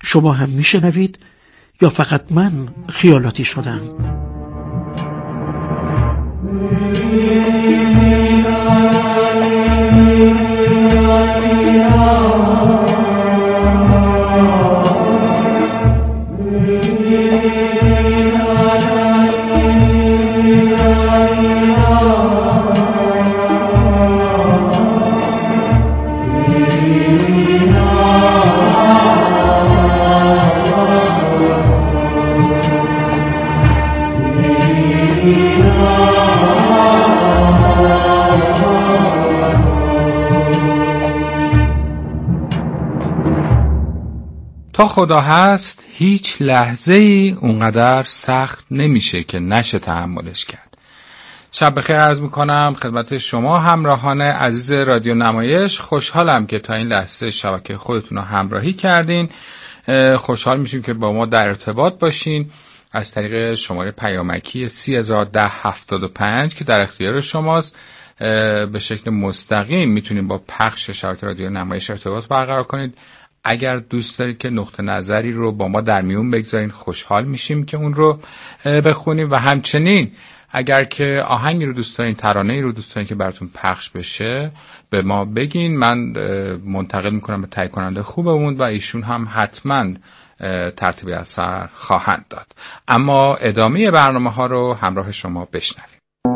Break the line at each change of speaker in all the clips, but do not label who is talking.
شما هم میشنوید یا فقط من خیالاتی شدم؟
تا خدا هست هیچ لحظه ای اونقدر سخت نمیشه که نشه تحملش کرد. شب بخیر عرض میکنم خدمت شما همراهان عزیز رادیو نمایش. خوشحالم که تا این لحظه شبکه خودتون رو همراهی کردین. خوشحال میشیم که با ما در ارتباط باشین از طریق شماره پیامکی 301075 که در اختیار شماست. به شکل مستقیم میتونید با پخش شبکه رادیو نمایش ارتباط برقرار کنید. اگر دوست دارید که نقطه نظری رو با ما در میون بگذارین خوشحال میشیم که اون رو بخونیم و همچنین اگر که آهنگی رو دوست دارین، ترانه‌ای رو دوست دارین که براتون پخش بشه به ما بگین. من منتقل میکنم به تهیه کننده خوبمون و ایشون هم حتما ترتیب اثر خواهند داد. اما ادامه برنامه ها رو همراه شما بشنویم.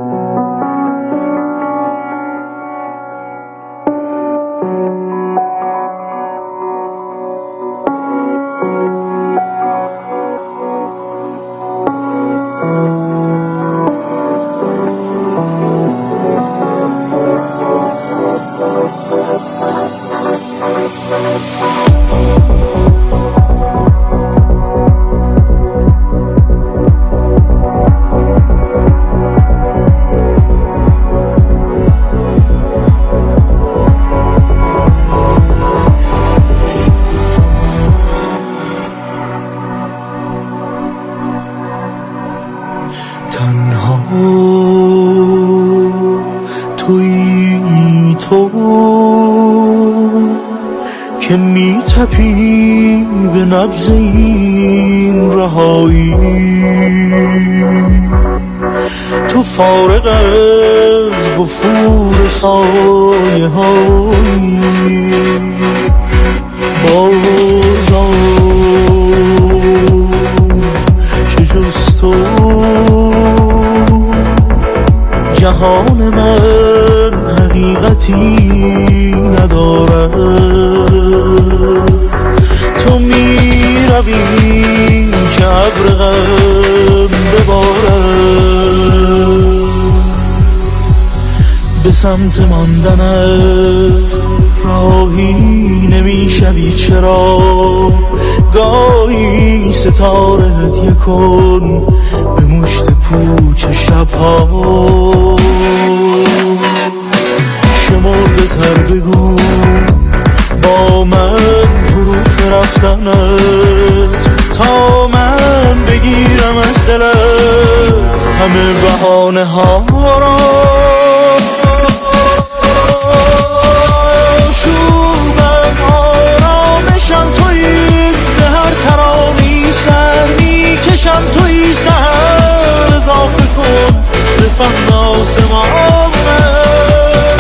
که می تپی به نبض این رهایی، تو فارغ از وفور سایه هایی بازم که جز تو جهان من حقیقتی ندارد. تو می روی که ابر غم ببارد، به سمت ماندنت راهی نمی شوی. چرا گاهی ستاره هدیه کن به مشت پوچ شبها، شمرده تر بگو با من حروف رفتنت تا من بگیرم از دلت همه بهانه ها را. شوبم آرامشم تویی، به هر ترانی سر میکشم تویی. سر اضافه کن به فهم آسمان من.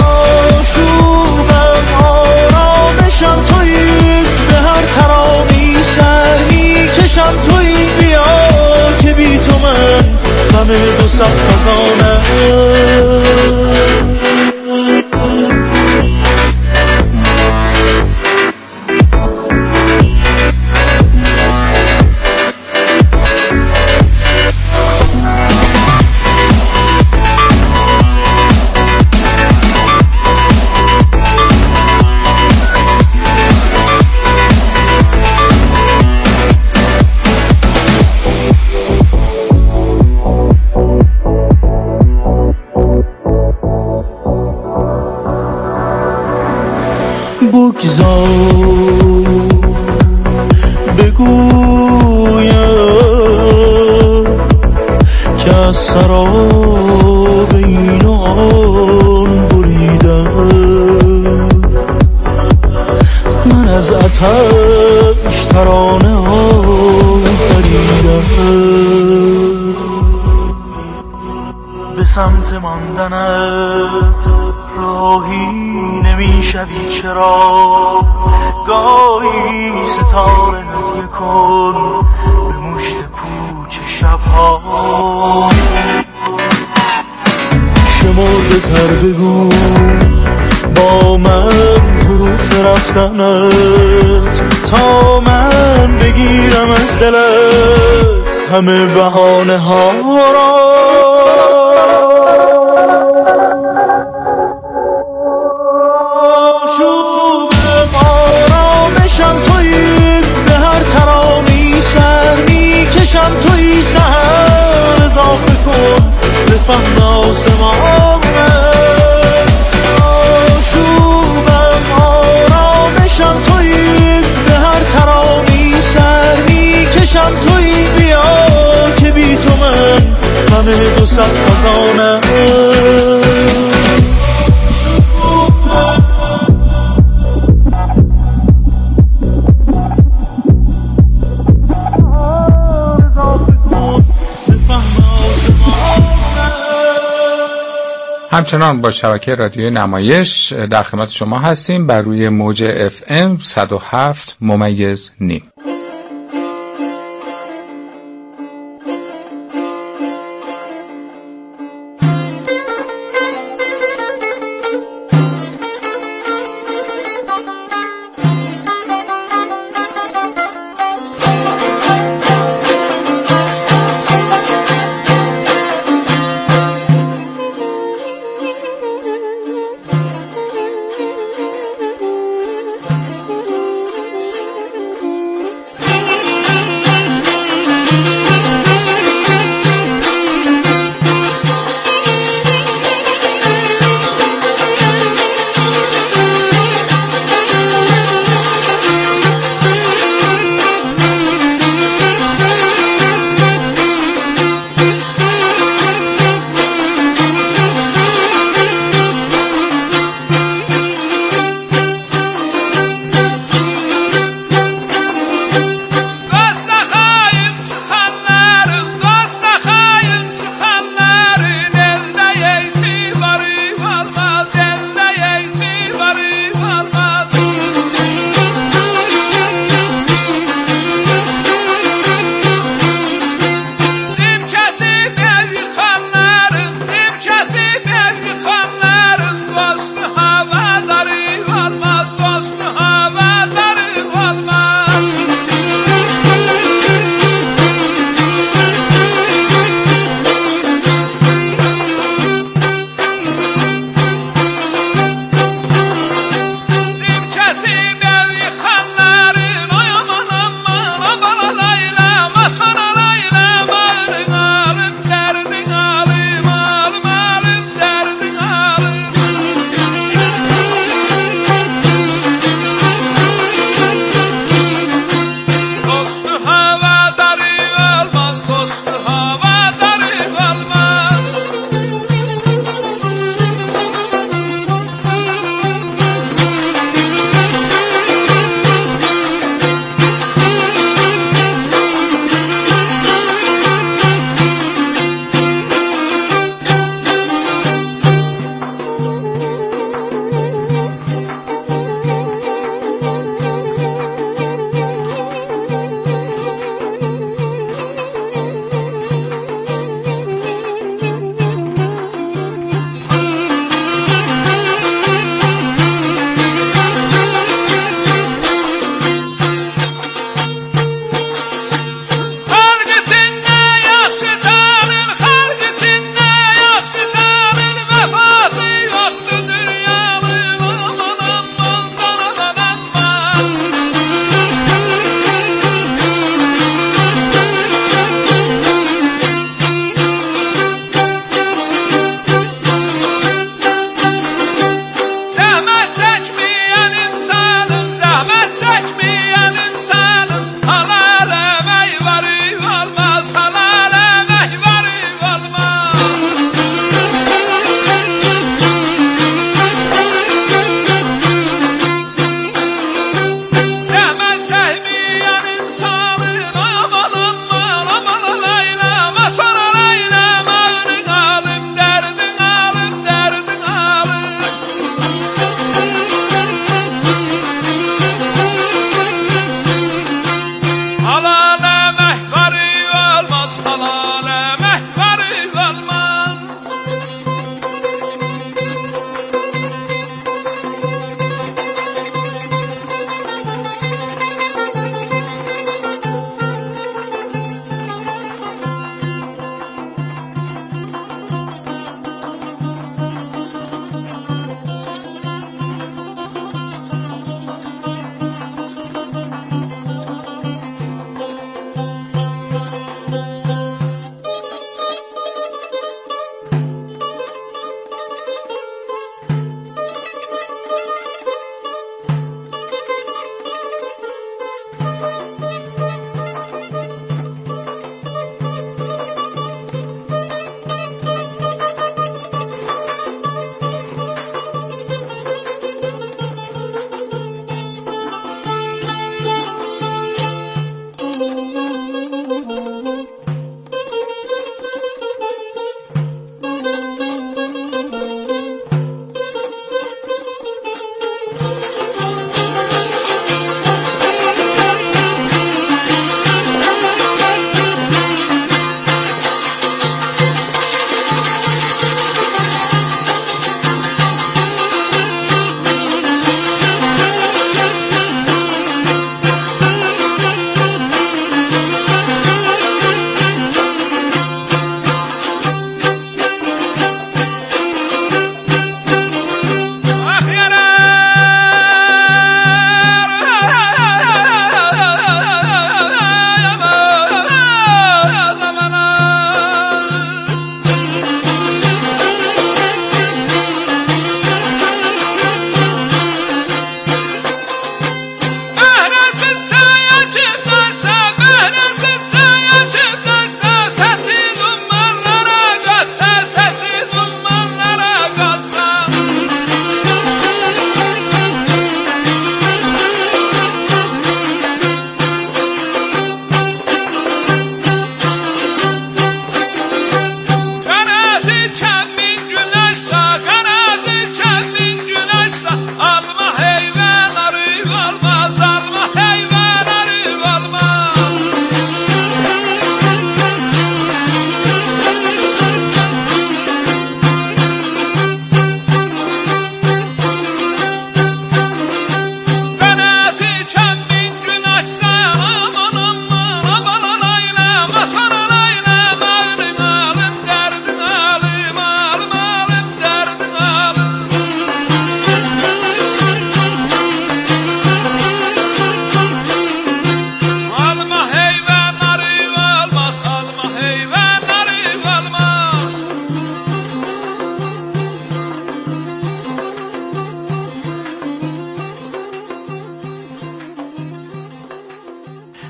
شوبم آرامشم تویی، به هر ترانی سر میکشم تویی. بیا که بی تو من غم دو صد خزانه. بگذار بگویم که از سراب این و آن بریدم. من از آتش ترانه آفریدم. به سمت ماندنت راهی نمیشوی چرا؟ گاهی ستاره هدیه کن به مشت پوچ شبها. شمرده تر بگو با من حروف رفتنت تا من بگیرم از دلت همه بهانه ها را. شوق آرامشم تویی، به هر ترانه‌ای سر میکشم تویی. سحر اضافه کن به فهم آسمانه. شوقم آرامشم تویی، به هر ترانه‌ای سر میکشم تویی. بیا که بی تو من همه 200 خزانه.
همچنان با شبکه رادیوی نمایش در خدمت شما هستیم بر روی موج FM 107.9.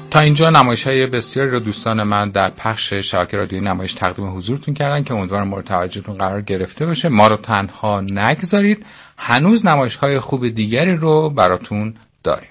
تا اینجا نمایش‌های بسیاری رو دوستان من در پخش شبکه رادیویی نمایش تقدیم حضورتون کردن که امیدوارم مورد توجهتون قرار گرفته باشه. ما رو تنها نگذارید، هنوز نمایش‌های خوب دیگری رو براتون داریم.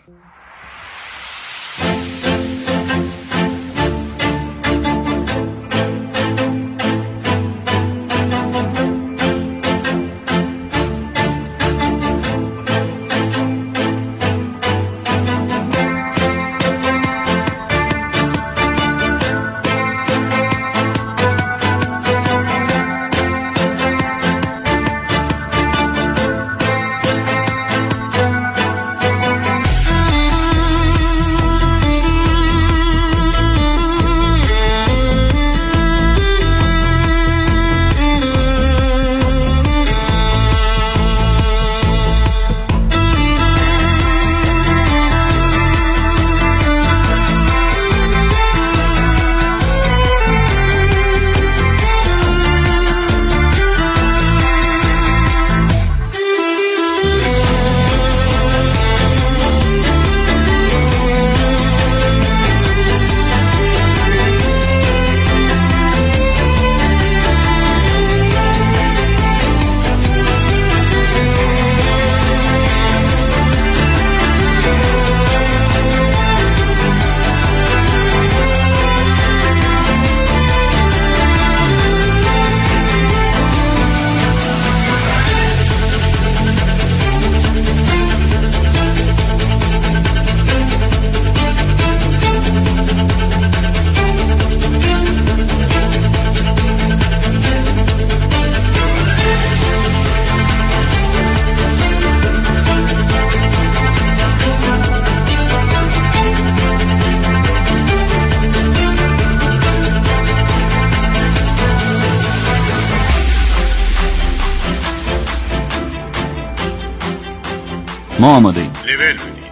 ما آماده ایم.
لول بدید.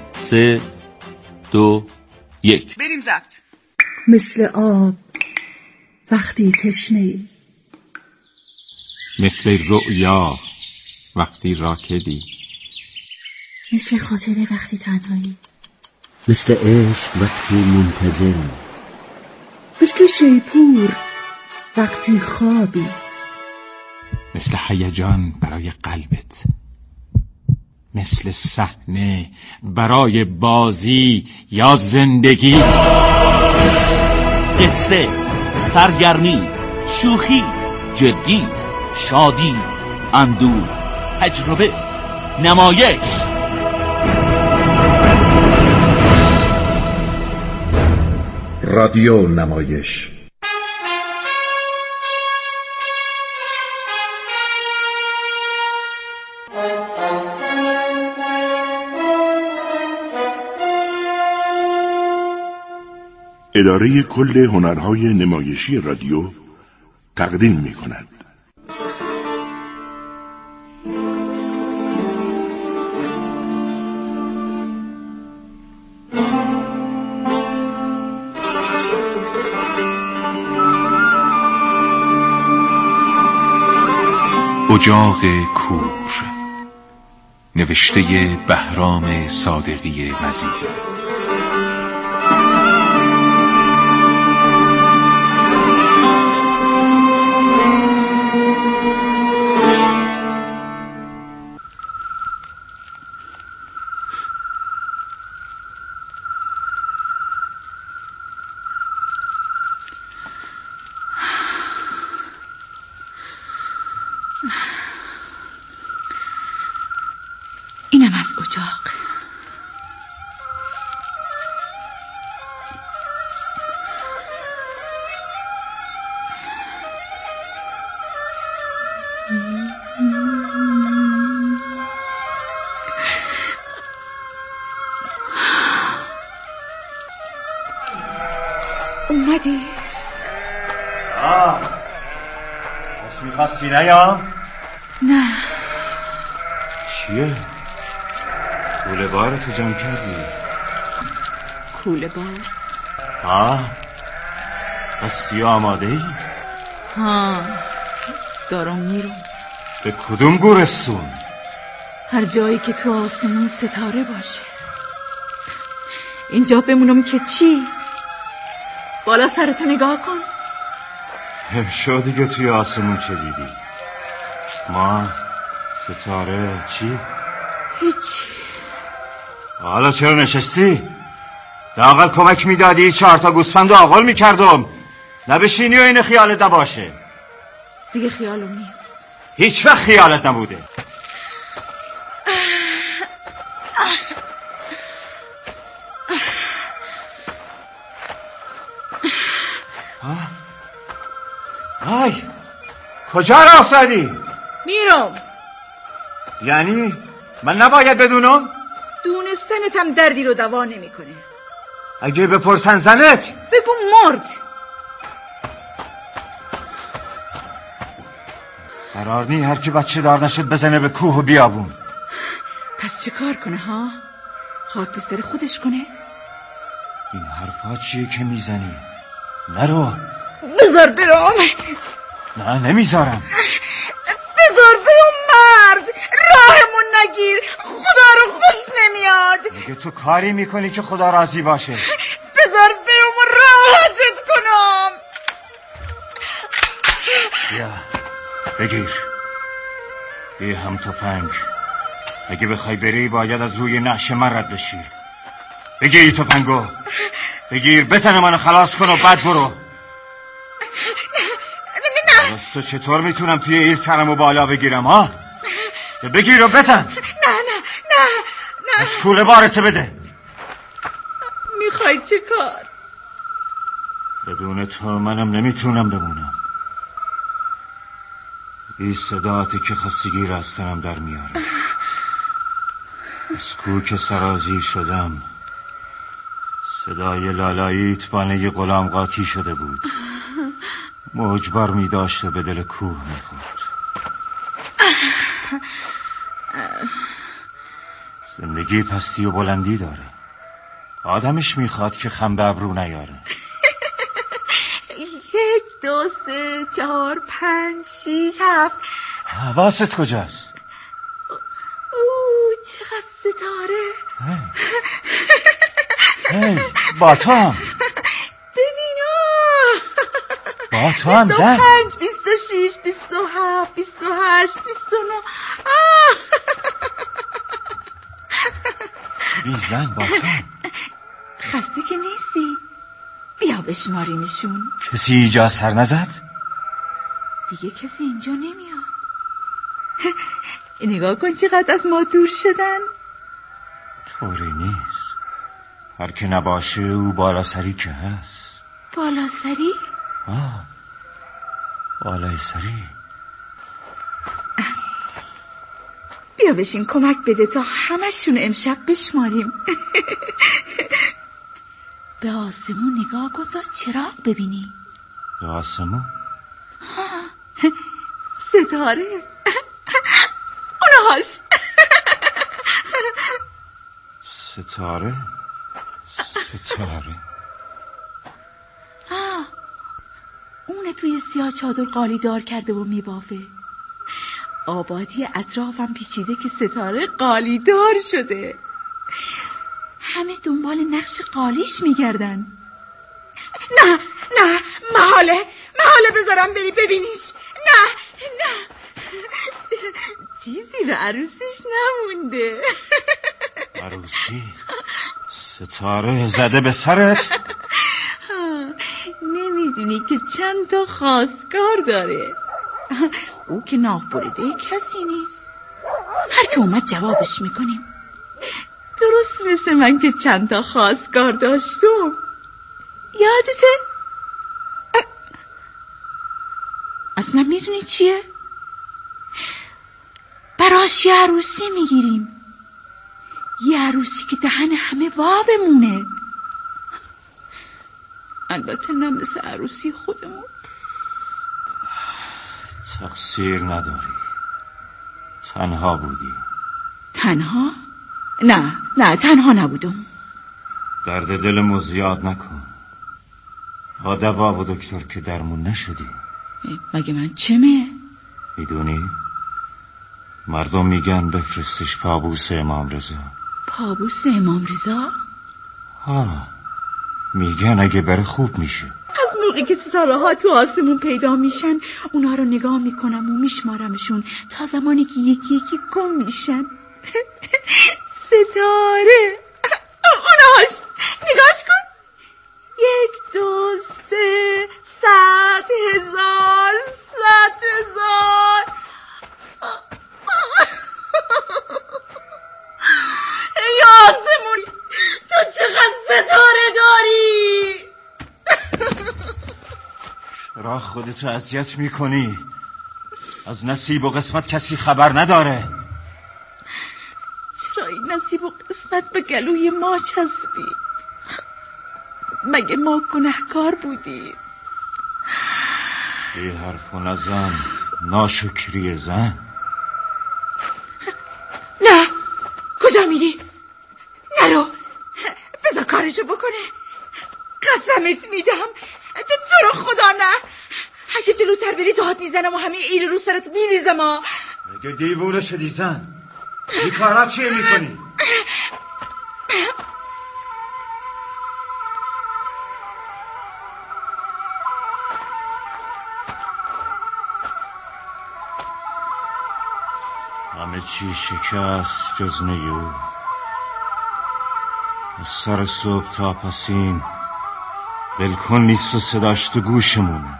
3 2 1
بریم ضبط.
مثل آب وقتی تشنه‌ای،
مثل رؤیا وقتی راکدی،
مثل خاطره وقتی تنهایی،
مثل عشق وقتی منتظری،
مثل شیپور وقتی خوابی،
مثل هیجان برای قلبت، مثل صحنه برای بازی یا زندگی.
قصه، سرگرمی، شوخی، جدی، شادی، اندوه، تجربه، نمایش.
رادیو نمایش.
اداره کل هنرهای نمایشی رادیو تقدیم می‌کند.
اجاق کور، نوشته بهرام صادقی وزیری.
اینم از اجاق. اومدی؟
بس میخواستی نیام؟
نه.
چیه؟ کوله بارتو جمع کردی؟
کوله بار؟
هستی آماده ای؟
دارم میرم.
به کدوم گورستون؟
هر جایی که تو آسمون ستاره باشه. اینجا بمونم که چی؟ بالا سرتو نگاه کن.
شو دیگه توی آسمون چه دیدی؟ ما ستاره چی؟
هیچ.
حالا چرا نشستی؟ لااقل کمک میدادی 4 تا گوسفند آغل میکردم. نبشینی و این خیالت نباشه.
دیگه خیالم نیست.
هیچ وقت خیالت نبوده. آی کجا راه افتادی؟
میرم.
یعنی من نباید بدونم؟
دونستنت هم دردی رو دوا نمیکنه.
اگه بپرسن زنت
بگو مرد.
قرار نی هر کی بچه دار نشد بزنه به کوه و بیابون.
پس چه کار کنه ها؟ خاک به سر خودش کنه؟
این حرفا چیه که میزنی؟ نرو.
بذار برام.
نه نمیذارم.
بذار برام مرد. راهمون نگیر. خدا رو خوش نمیاد.
میگه تو کاری میکنی که خدا راضی باشه.
بذار برام راحتت کنم.
بیا بگیر. بیا هم تفنگ. اگه بخوای بری باید از روی نعش من رد بشی. بگیر تفنگو. بگیر بزن منو خلاص کن و بعد برو.
نه
تو چطور میتونم توی این سرمو بالا بگیرم ها؟ بگیر و بزن.
نه
از کوله بارتو بده.
میخوای چه کار؟
بدون تو منم نمیتونم بمونم. این صداتی که خستگی را از تنم در میاره. از کو که سرازی شدم صدای لالاییت بانه غلام قاطی شده بود. موجبر می داشت و به دل کوه می خورد. زندگی پستی و بلندی داره. آدمش میخواد که خم به ابرو نیاره.
1 2 3 4 5 6 7.
حواست کجاست؟
چقدر ستاره.
هی با تو هم.
ببینم
با تو هم زن.
25 26 27 28 29.
بی زن با تو.
خسته که نیستی؟ بیا بشماریمشون.
کسی اینجا سر نزد؟
دیگه کسی اینجا نمیاد. نگاه کن چقدر از ما دور شدن.
طوری نیست. هر که نباشه او بالا سری که هست.
بالا سری؟
بالای سری.
بیا بشین کمک بده تا همشون امشب بشماریم. به آسمون نگاه کن تا چراغ ببینی.
به آسمون؟
ستاره. اونهاش.
ستاره؟
اونه توی سیاه چادر قالی دار کرده و میبافه. آبادی اطرافم پیچیده که ستاره قالی دار شده. همه دنبال نقش قالیش میگردن. نه محاله بذارم بری ببینیش. نه چیزی به عروسیش نمونده.
عروسی؟ ستاره زده به سرت؟
نمیدونی که چند تا خواستگار داره. او که ناف بریده کسی نیست. هر که اومد جوابش میکنیم. درست مثل من که چند تا خواستگار داشتم. یادته؟ اصلا میدونی چیه؟ براش یه عروسی میگیریم. یه عروسی که دهن همه وا بمونه. البته نه مثل عروسی خودمون.
تقصیر نداری. تنها بودی.
تنها؟ نه تنها نبودم.
درد دلمو زیاد نکن. ها دوا و دکتر که درمون نشدی.
مگه من چمه؟
میدونی؟ مردم میگن بفرستش پابوس امام رضا.
پابوس امام رضا؟
میگن اگه بره خوب میشه.
از موقعی که ستاره ها تو آسمون پیدا میشن اونا رو نگاه میکنم و میشمارمشون تا زمانی که یکی یکی گم میشن. ستاره اوناش نگاش کن. 1 2 3 100 هزار 100 هزار. ای آسمون تو چقدر ستاره داری؟
چرا خودتو اذیت میکنی؟ از نصیب و قسمت کسی خبر نداره؟
چرا این نصیب و قسمت به گلوی ما چسبید؟ مگه ما گناهکار بودیم؟
بی حرف نزن، ناشکری زن.
نه، کجا میری؟ نرو، بذار کارشو بکنه. قسمت میدم تو رو خدا نه. اگه جلوتر بری داد میزنم و همه ایل رو سرت میریزم.
مگه دیوونه شدی زن؟ این کارا چیه میکنی؟ همه چی شکست جز نیو. از سر صبح تا پسین بلکن نیست و صداش تو گوشمونه.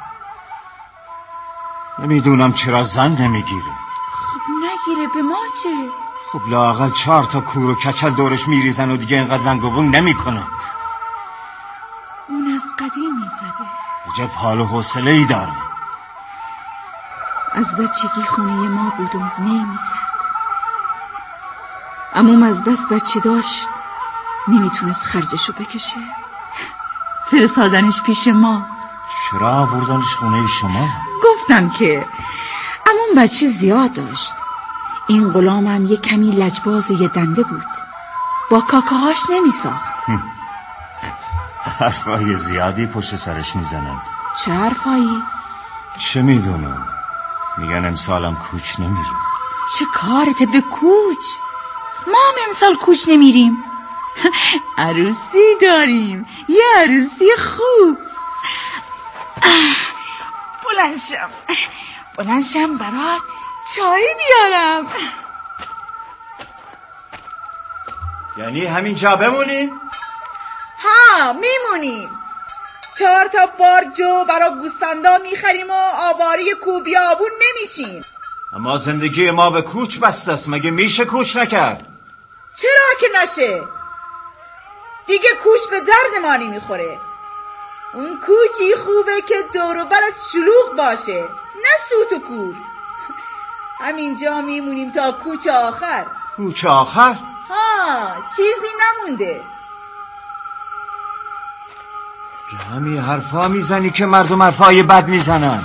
نمیدونم چرا زن نمیگیره.
خب نگیره، به ما چه؟
خب لااقل 4 تا کور و کچل دورش میریزن و دیگه اینقدر ونگ و ونگ نمیکنه.
اون از قدیم میزده.
عجب حال و حوصله ای داره.
از بچگی خونه ما بود و نمیزد. عموم از بس بچه داشت نمیتونست خرجشو بکشه، فرستادنش پیش ما.
چرا آوردنش خونه شما؟
گفتم که عموم بچه زیاد داشت. این غلامم یه کمی لجباز و یه دنده بود، با کاکاهاش نمیساخت.
حرفای زیادی پشت سرش میزنن.
چه حرفایی؟
چه میدونم، میگن امسالم کوچ نمیریم.
چه کارته به کوچ؟ ما هم امسال کوچ نمیریم. عروسی داریم، یه عروسی خوب. بلنشم برات چای بیارم.
یعنی همینجا بمونیم؟
ها میمونیم. 4 تا بارجو برا گوسفندا میخریم و آواری کوبیابون نمیشیم.
اما زندگی ما به کوچ بسته است. مگه میشه کوچ نکرد؟
چرا که نشه؟ دیگه کوچ به درد ما نمیخوره. اون کوچی خوبه که دور و برت شلوغ باشه، نه سوت و کور. همینجا میمونیم تا کوچ آخر.
کوچ آخر؟
ها، چیزی نمونده.
همین حرفا میزنی که مردم حرفای بد میزنن.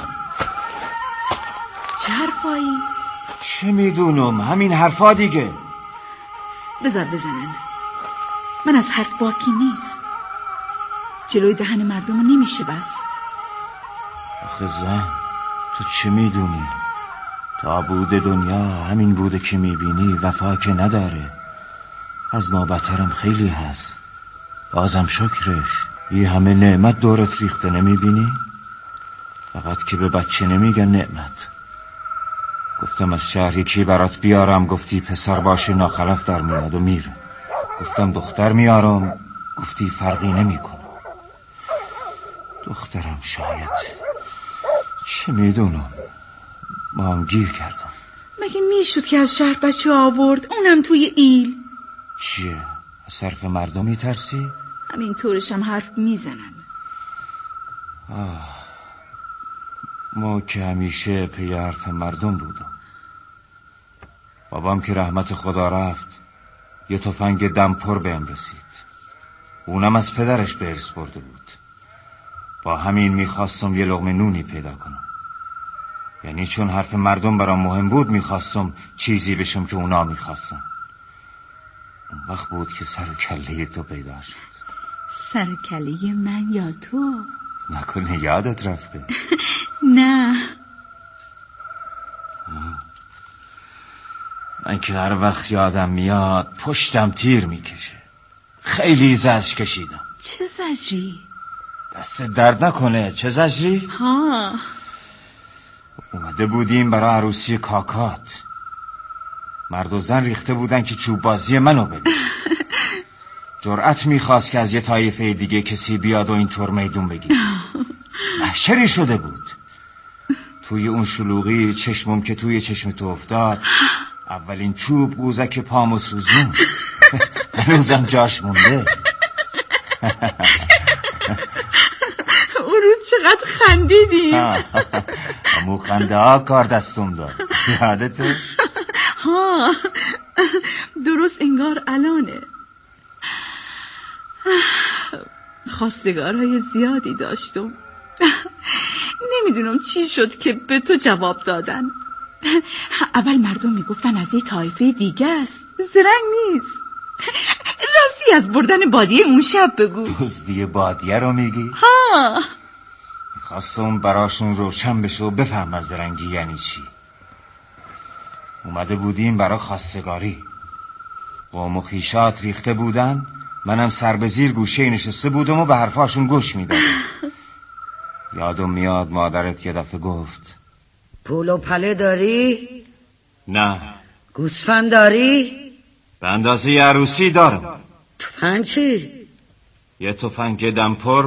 چه حرفایی؟
چه میدونم، همین حرفا دیگه.
بذار بزنن، من از حرف باکی نیست. جلوی دهن مردم رو نمیشه بست.
آخه زن، تو چه میدونی؟ تا بوده دنیا همین بوده که میبینی، وفا که نداره. از ما بدترم خیلی هست. بازم شکرش. یه همه نعمت دورت ریخته، نمیبینی؟ فقط که به بچه نمیگن نعمت. گفتم از شهر یکی برات بیارم، گفتی پسر باشه ناخلف در میاد و میره. گفتم دختر میارم، گفتی فرقی نمیکنه. دخترم شاید، چه میدونم، ما هم گیر کردم.
مگه میشد که از شهر بچه آورد، اونم توی ایل؟
چیه؟ از حرف مردم میترسی؟
همین طورشم حرف میزنن.
ما که همیشه پی حرف مردم بودم. بابام که رحمت خدا رفت، یه تفنگ دمپر بهم رسید. اونم از پدرش به ارث برده بود. با همین میخواستم یه لقمه نونی پیدا کنم. یعنی چون حرف مردم برام مهم بود میخواستم چیزی بشم که اونا میخواستن. اون وقت بود که سر و کله تو پیدا شد.
سر و کله من یا تو؟
نکنه یادت رفته؟
نه.
من که هر وقت یادم میاد پشتم تیر میکشه. خیلی زجر کشیدم.
چه زجری؟
دست درد نکنه. چه زجری؟
ها،
اومده بودیم برای عروسی کاکات. مرد و زن ریخته بودن که چوب بازی منو ببین. جرأت میخواست که از یه طایفه دیگه کسی بیاد و اینطور میدون بگیر. محشری شده بود. توی اون شلوغی چشمم که توی چشم تو افتاد، اولین چوب قوزک پامو سوزون. هنوزم جاش مونده.
اون روز چقدر خندیدیم.
همون خنده ها کار دستم داد. یادته؟
ها، درست انگار الانه. خواستگارهای زیادی داشتم. نمیدونم چی شد که به تو جواب دادن. اول مردم میگفتن از یه طایفه دیگه است، زرنگ نیست. راستی از بردن بادیه اون شب بگو.
دزدی بادیه رو میگی؟
ها،
میخواستم براشون روشن بشه و بفهم از زرنگی یعنی چی. اومده بودیم برا خواستگاری. قوم و خیشات ریخته بودن، منم سر به زیر گوشه نشسته بودم و به حرفاشون گوش میدادم. یادم میاد مادرت یه دفعه گفت
پول و پله داری؟
نه.
گوسفند داری؟
به اندازه عروسی دارم.
تفنگ چی؟
یه تفنگ دمپر